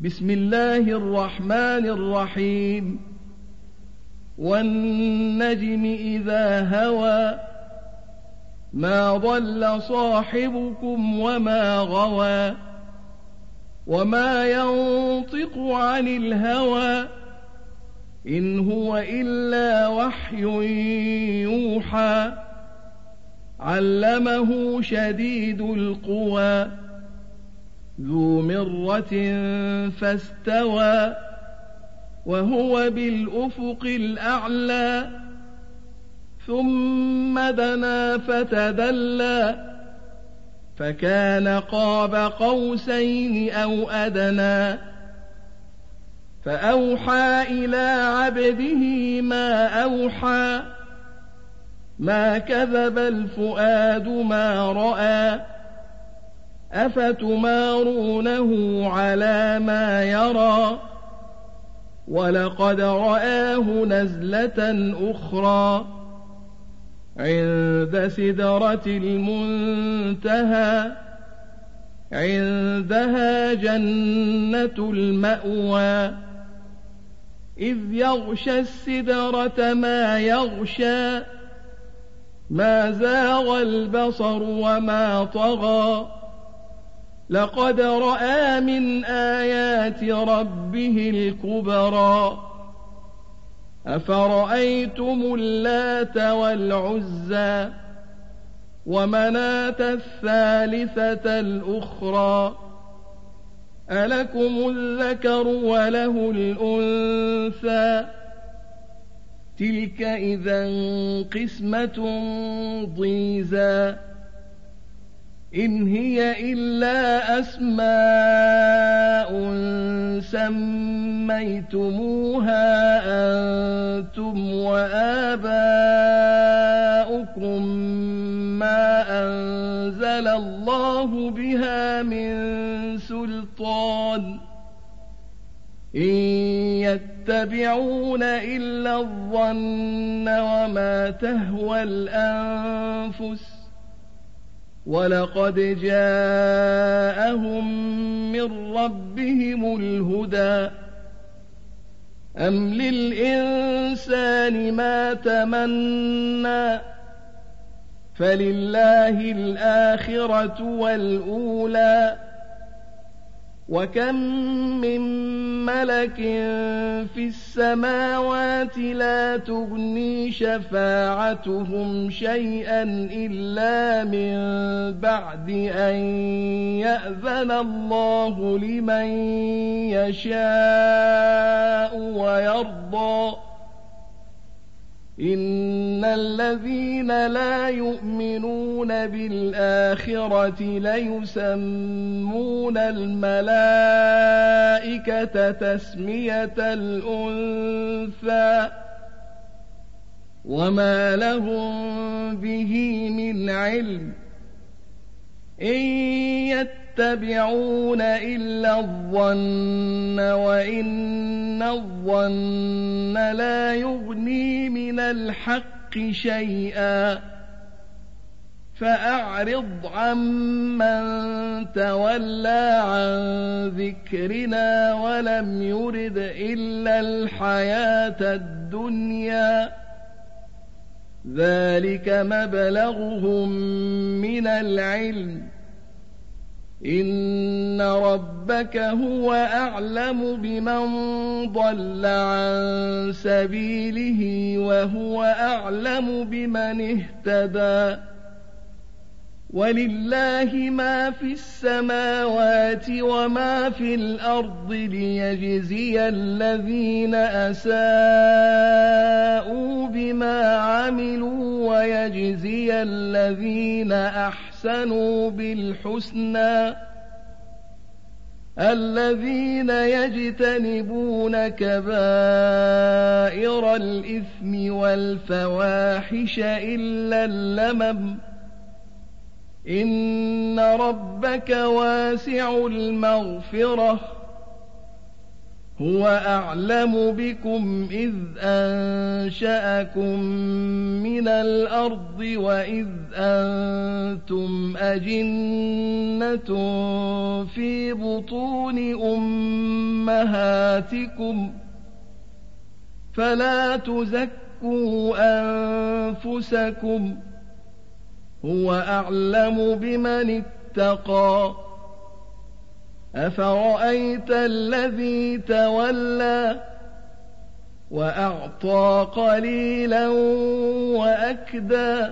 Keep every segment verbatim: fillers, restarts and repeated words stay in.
بسم الله الرحمن الرحيم والنجم إذا هوى ما ضل صاحبكم وما غوى وما ينطق عن الهوى إن هو إلا وحي يوحى علمه شديد القوى ذو مرة فاستوى وهو بالأفق الأعلى ثم دنا فتدلى فكان قاب قوسين أو أدنى فأوحى إلى عبده ما أوحى ما كذب الفؤاد ما رأى أفتمارونه على ما يرى ولقد رآه نزلة أخرى عند سدرة المنتهى عندها جنة المأوى إذ يغشى السدرة ما يغشى ما زاغ البصر وما طغى لقد رأى من آيات ربه الكبرى أفرأيتم اللات والعزى ومناة الثالثة الأخرى ألكم الذكر وله الأنثى تلك إذا قسمة ضيزى إن هي إلا أسماء سميتموها أنتم وآباؤكم ما أنزل الله بها من سلطان إن يتبعون إلا الظن وما تهوى الأنفس ولقد جاءهم من ربهم الهدى أم للإنسان ما تمنى فلله الآخرة والأولى وكم من ملك في السماوات لا تغني شفاعتهم شيئا إلا من بعد أن يأذن الله لمن يشاء ويرضى إن الذين لا يؤمنون بالآخرة ليسمون الملائكة تسمية الأنثى وما لهم به من علم إن يتبعون إلا الظن وإن الظن لا يغني من الحق شيئا فأعرض عمن تولى عن ذكرنا ولم يرد إلا الحياة الدنيا ذلك مبلغهم من العلم إن ربك هو أعلم بمن ضل عن سبيله وهو أعلم بمن اهتدى ولله ما في السماوات وما في الأرض ليجزي الذين أساءوا بما عملوا ويجزي الذين أحسنوا بالحسنى الذين يجتنبون كبائر الإثم والفواحش إلا اللمم إن ربك واسع المغفرة هو أعلم بكم إذ أنشأكم من الأرض وإذ أنتم أجنة في بطون أمهاتكم فلا تزكوا أنفسكم هو أعلم بمن اتقى أفرأيت الذي تولى وأعطى قليلا وأكدى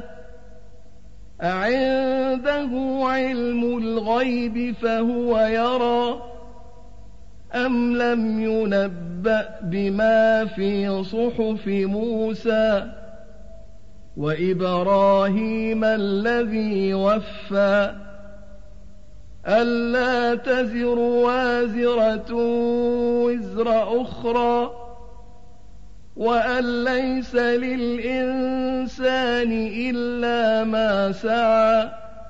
أعنده علم الغيب فهو يرى أم لم ينبأ بما في صحف موسى وإبراهيم الذي وفى ألا تزر وازرة وزر أخرى وأن ليس للإنسان إلا ما سعى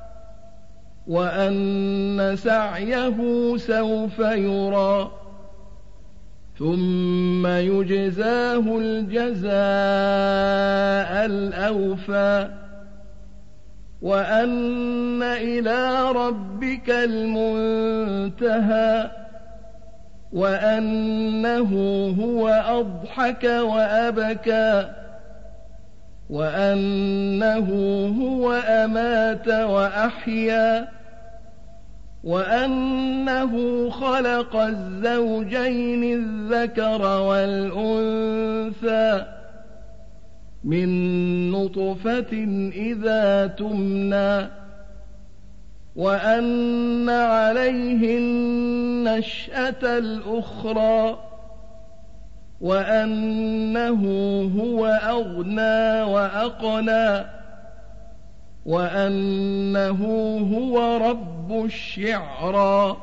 وأن سعيه سوف يرى ثم يجزاه الجزاء الأوفى وأن إلى ربك المنتهى وأنه هو أضحك وأبكى وأنه هو أمات وأحيا وأنه خلق الزوجين الذكر والأنثى من نطفة إذا تمنى وأن عليه النشأة الأخرى وأنه هو أغنى وأقنى وأنه هو رب الشعرى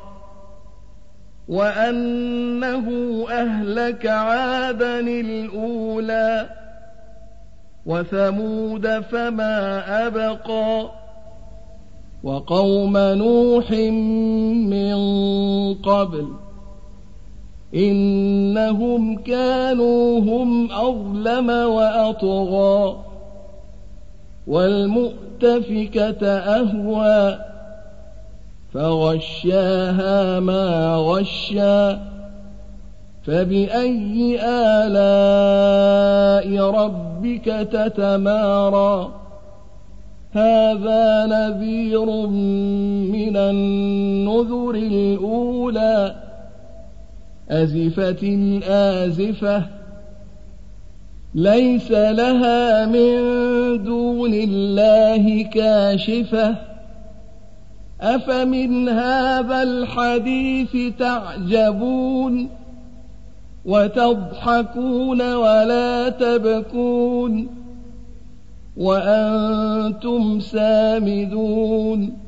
وأنه أهلك عادا الأولى وثمود فما أبقى وقوم نوح من قبل إنهم كانوا هم أظلم وأطغى والمؤتفكة أهوى فغشاها ما غشى فبأي آلاء ربك تتمارى هذا نذير من النذر الأولى أزفت الآزفة ليس لها من دون الله كاشفة أفمن هذا الحديث تعجبون وتضحكون ولا تبكون وأنتم سامدون